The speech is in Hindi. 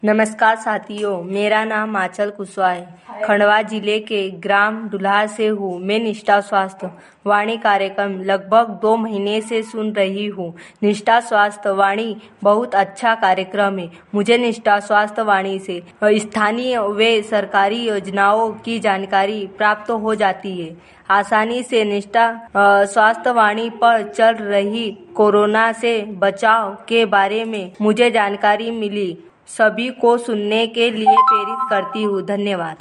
नमस्कार साथियों, मेरा नाम आंचल कुशवाहा है। खंडवा जिले के ग्राम डुल्हार से हूँ। मैं निष्ठा स्वास्थ्य वाणी कार्यक्रम लगभग 2 महीने से सुन रही हूँ। निष्ठा स्वास्थ्य वाणी बहुत अच्छा कार्यक्रम है। मुझे निष्ठा स्वास्थ्य वाणी से स्थानीय व सरकारी योजनाओं की जानकारी प्राप्त हो जाती है। आसानी से निष्ठा स्वास्थ्य वाणी पर चल रही कोरोना से बचाव के बारे में मुझे जानकारी मिली। सभी को सुनने के लिए प्रेरित करती हूँ। धन्यवाद।